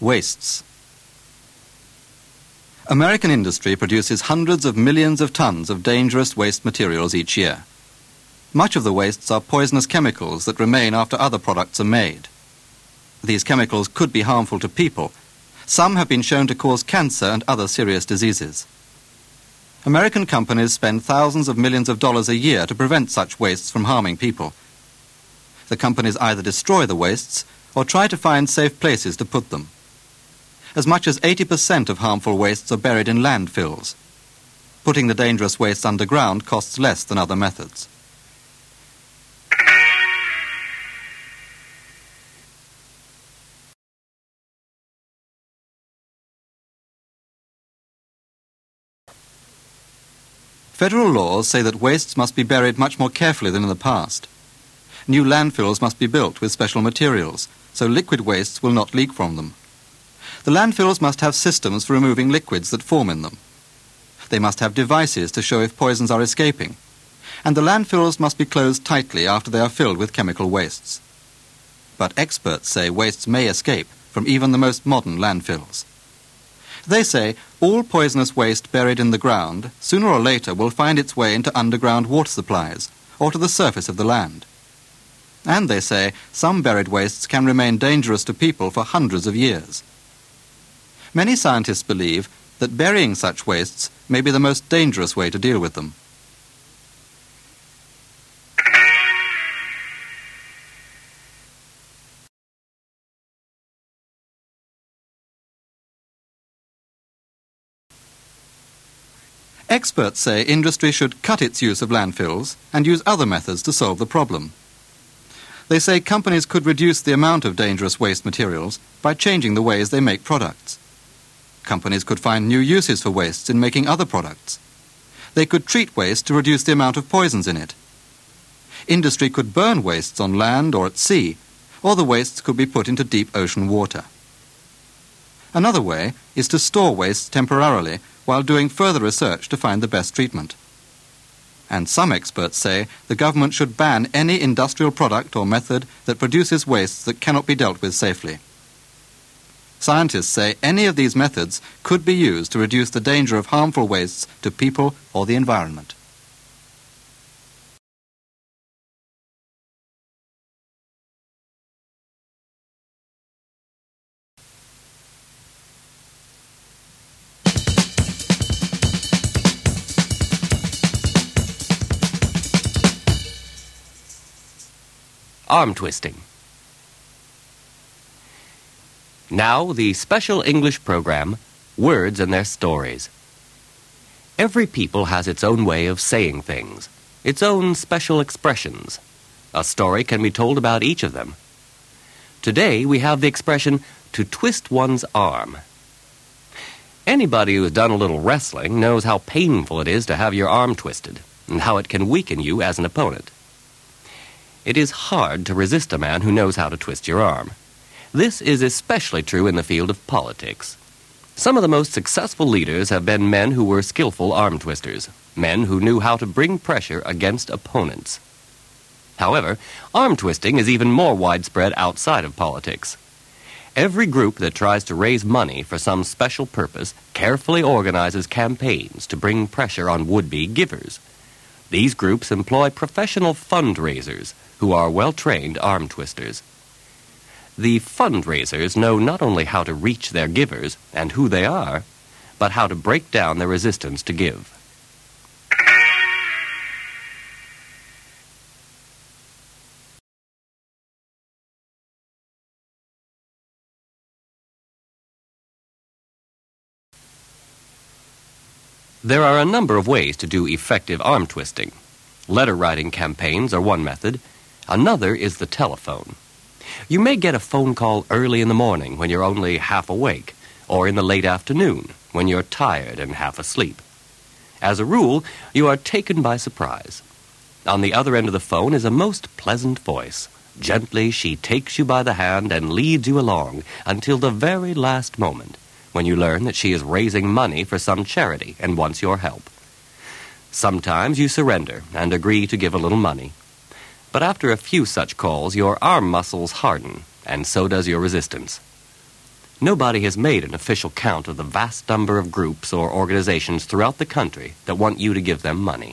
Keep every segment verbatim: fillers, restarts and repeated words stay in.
Wastes. American industry produces hundreds of millions of tons of dangerous waste materials each year. Much of the wastes are poisonous chemicals that remain after other products are made. These chemicals could be harmful to people. Some have been shown to cause cancer and other serious diseases. American companies spend thousands of millions of dollars a year to prevent such wastes from harming people. The companies either destroy the wastes or try to find safe places to put them. As much as eighty percent of harmful wastes are buried in landfills. Putting the dangerous wastes underground costs less than other methods. Federal laws say that wastes must be buried much more carefully than in the past. New landfills must be built with special materials, so liquid wastes will not leak from them. The landfills must have systems for removing liquids that form in them. They must have devices to show if poisons are escaping. And the landfills must be closed tightly after they are filled with chemical wastes. But experts say wastes may escape from even the most modern landfills. They say all poisonous waste buried in the ground sooner or later will find its way into underground water supplies or to the surface of the land. And they say some buried wastes can remain dangerous to people for hundreds of years. Many scientists believe that burying such wastes may be the most dangerous way to deal with them. Experts say industry should cut its use of landfills and use other methods to solve the problem. They say companies could reduce the amount of dangerous waste materials by changing the ways they make products. Companies could find new uses for wastes in making other products. They could treat waste to reduce the amount of poisons in it. Industry could burn wastes on land or at sea, or the wastes could be put into deep ocean water. Another way is to store wastes temporarily while doing further research to find the best treatment. And some experts say the government should ban any industrial product or method that produces wastes that cannot be dealt with safely. Scientists say any of these methods could be used to reduce the danger of harmful wastes to people or the environment. Arm twisting. Now the special English program, Words and Their Stories. Every people has its own way of saying things, its own special expressions. A story can be told about each of them. Today we have the expression, to twist one's arm. Anybody who has done a little wrestling knows how painful it is to have your arm twisted, and how it can weaken you as an opponent. It is hard to resist a man who knows how to twist your arm. This is especially true in the field of politics. Some of the most successful leaders have been men who were skillful arm twisters, men who knew how to bring pressure against opponents. However, arm twisting is even more widespread outside of politics. Every group that tries to raise money for some special purpose carefully organizes campaigns to bring pressure on would-be givers. These groups employ professional fundraisers who are well-trained arm twisters. The fundraisers know not only how to reach their givers and who they are, but how to break down their resistance to give. There are a number of ways to do effective arm twisting. Letter-writing campaigns are one method. Another is the telephone. You may get a phone call early in the morning when you're only half awake, or in the late afternoon when you're tired and half asleep. As a rule, you are taken by surprise. On the other end of the phone is a most pleasant voice. Gently, she takes you by the hand and leads you along until the very last moment, when you learn that she is raising money for some charity and wants your help. Sometimes you surrender and agree to give a little money. But after a few such calls, your arm muscles harden, and so does your resistance. Nobody has made an official count of the vast number of groups or organizations throughout the country that want you to give them money.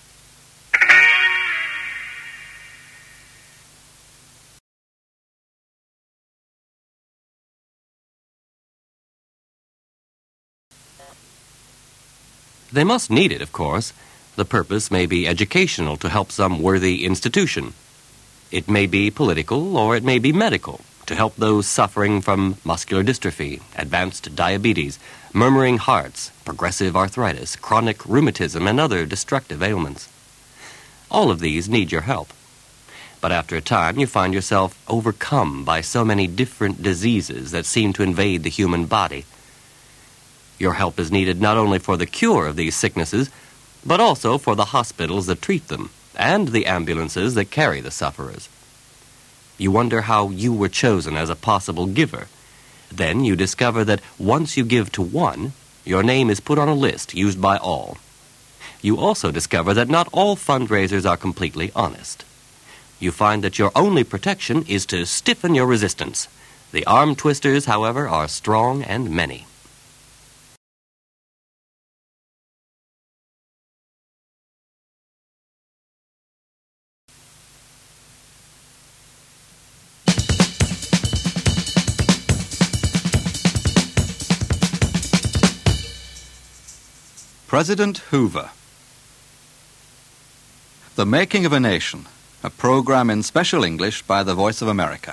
They must need it, of course. The purpose may be educational to help some worthy institution. It may be political, or it may be medical, to help those suffering from muscular dystrophy, advanced diabetes, murmuring hearts, progressive arthritis, chronic rheumatism, and other destructive ailments. All of these need your help. But after a time, you find yourself overcome by so many different diseases that seem to invade the human body. Your help is needed not only for the cure of these sicknesses, but also for the hospitals that treat them and the ambulances that carry the sufferers. You wonder how you were chosen as a possible giver. Then you discover that once you give to one, your name is put on a list used by all. You also discover that not all fundraisers are completely honest. You find that your only protection is to stiffen your resistance. The arm twisters, however, are strong and many. President Hoover. The Making of a Nation, a program in special English by the Voice of America.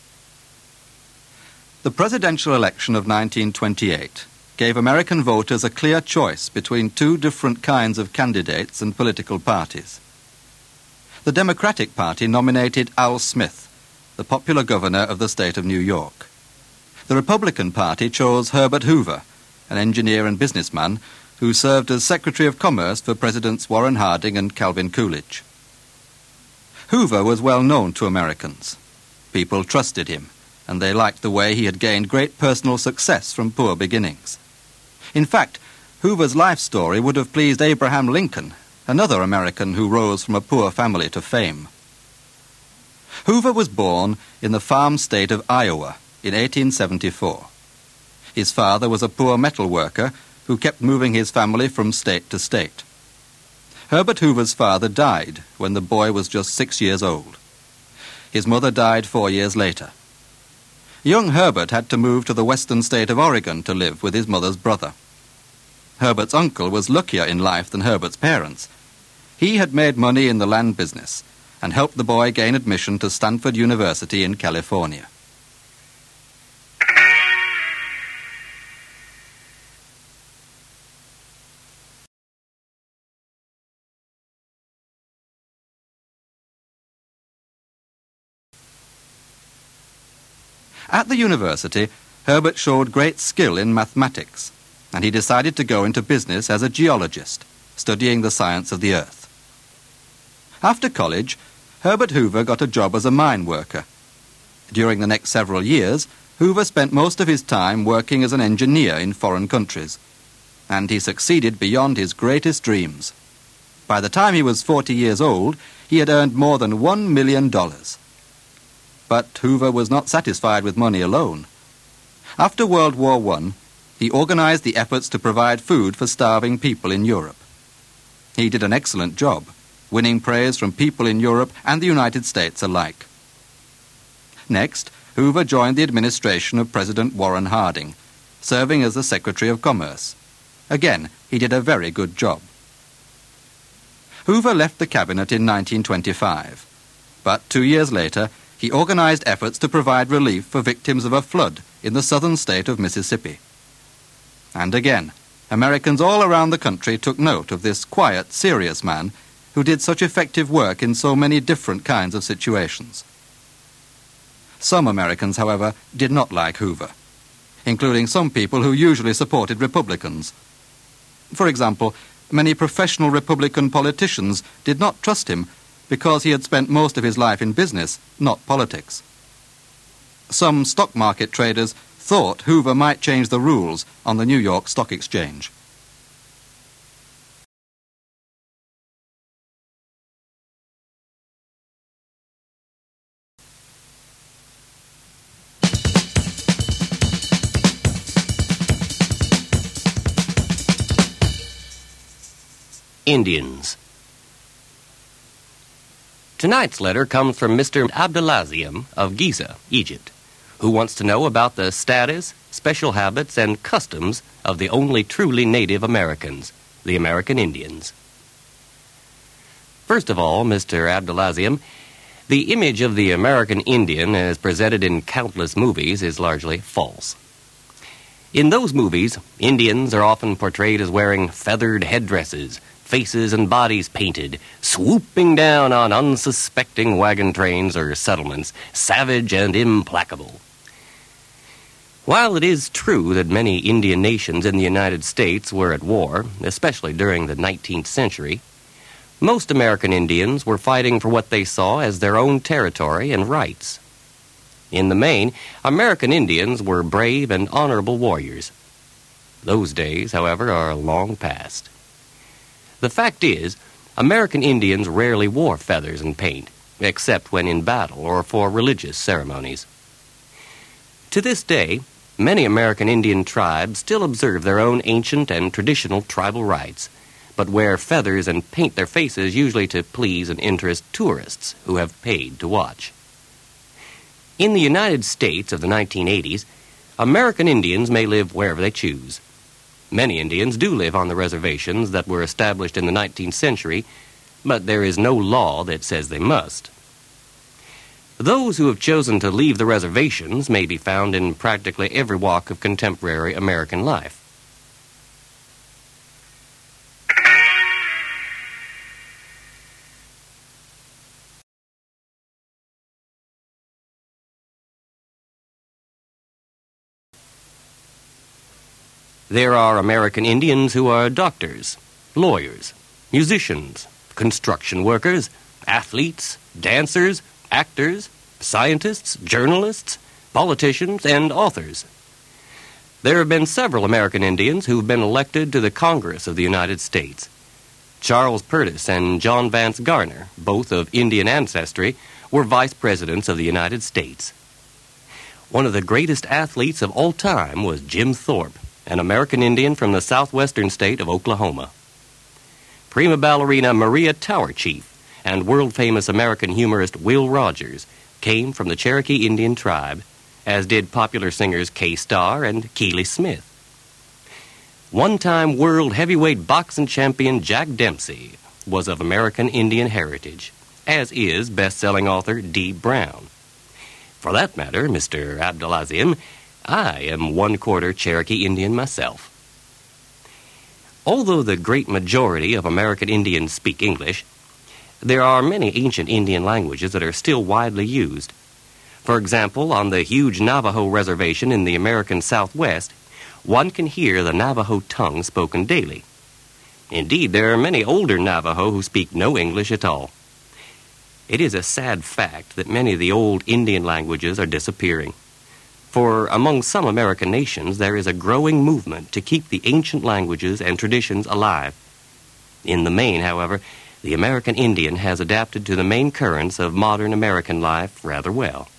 The presidential election of nineteen twenty-eight gave American voters a clear choice between two different kinds of candidates and political parties. The Democratic Party nominated Al Smith, the popular governor of the state of New York. The Republican Party chose Herbert Hoover, an engineer and businessman who served as Secretary of Commerce for Presidents Warren Harding and Calvin Coolidge. Hoover was well known to Americans. People trusted him, and they liked the way he had gained great personal success from poor beginnings. In fact, Hoover's life story would have pleased Abraham Lincoln, another American who rose from a poor family to fame. Hoover was born in the farm state of Iowa in eighteen seventy-four. His father was a poor metal worker who kept moving his family from state to state. Herbert Hoover's father died when the boy was just six years old. His mother died four years later. Young Herbert had to move to the western state of Oregon to live with his mother's brother. Herbert's uncle was luckier in life than Herbert's parents. He had made money in the land business and helped the boy gain admission to Stanford University in California. At the university, Herbert showed great skill in mathematics, and he decided to go into business as a geologist, studying the science of the earth. After college, Herbert Hoover got a job as a mine worker. During the next several years, Hoover spent most of his time working as an engineer in foreign countries, and he succeeded beyond his greatest dreams. By the time he was forty years old, he had earned more than one million dollars. But Hoover was not satisfied with money alone. After World War One, he organized the efforts to provide food for starving people in Europe. He did an excellent job, winning praise from people in Europe and the United States alike. Next, Hoover joined the administration of President Warren Harding, serving as the Secretary of Commerce. Again, he did a very good job. Hoover left the cabinet in nineteen twenty-five, but two years later, he organized efforts to provide relief for victims of a flood in the southern state of Mississippi. And again, Americans all around the country took note of this quiet, serious man who did such effective work in so many different kinds of situations. Some Americans, however, did not like Hoover, including some people who usually supported Republicans. For example, many professional Republican politicians did not trust him because he had spent most of his life in business, not politics. Some stock market traders thought Hoover might change the rules on the New York Stock Exchange. Indians. Tonight's letter comes from Mister Abdelaziam of Giza, Egypt, who wants to know about the status, special habits, and customs of the only truly Native Americans, the American Indians. First of all, Mister Abdelaziam, the image of the American Indian as presented in countless movies is largely false. In those movies, Indians are often portrayed as wearing feathered headdresses, faces and bodies painted, swooping down on unsuspecting wagon trains or settlements, savage and implacable. While it is true that many Indian nations in the United States were at war, especially during the nineteenth century, most American Indians were fighting for what they saw as their own territory and rights. In the main, American Indians were brave and honorable warriors. Those days, however, are long past. The fact is, American Indians rarely wore feathers and paint, except when in battle or for religious ceremonies. To this day, many American Indian tribes still observe their own ancient and traditional tribal rights, but wear feathers and paint their faces usually to please and interest tourists who have paid to watch. In the United States of the nineteen eighties, American Indians may live wherever they choose. Many Indians do live on the reservations that were established in the nineteenth century, but there is no law that says they must. Those who have chosen to leave the reservations may be found in practically every walk of contemporary American life. There are American Indians who are doctors, lawyers, musicians, construction workers, athletes, dancers, actors, scientists, journalists, politicians, and authors. There have been several American Indians who have been elected to the Congress of the United States. Charles Purtis and John Vance Garner, both of Indian ancestry, were vice presidents of the United States. One of the greatest athletes of all time was Jim Thorpe, an American Indian from the southwestern state of Oklahoma. Prima ballerina Maria Tower Chief and world-famous American humorist Will Rogers came from the Cherokee Indian tribe, as did popular singers Kay Starr and Keely Smith. One-time world heavyweight boxing champion Jack Dempsey was of American Indian heritage, as is best-selling author Dee Brown. For that matter, Mister Abdelaziam, I am one-quarter Cherokee Indian myself. Although the great majority of American Indians speak English, there are many ancient Indian languages that are still widely used. For example, on the huge Navajo reservation in the American Southwest, one can hear the Navajo tongue spoken daily. Indeed, there are many older Navajo who speak no English at all. It is a sad fact that many of the old Indian languages are disappearing. For among some American nations, there is a growing movement to keep the ancient languages and traditions alive. In the main, however, the American Indian has adapted to the main currents of modern American life rather well.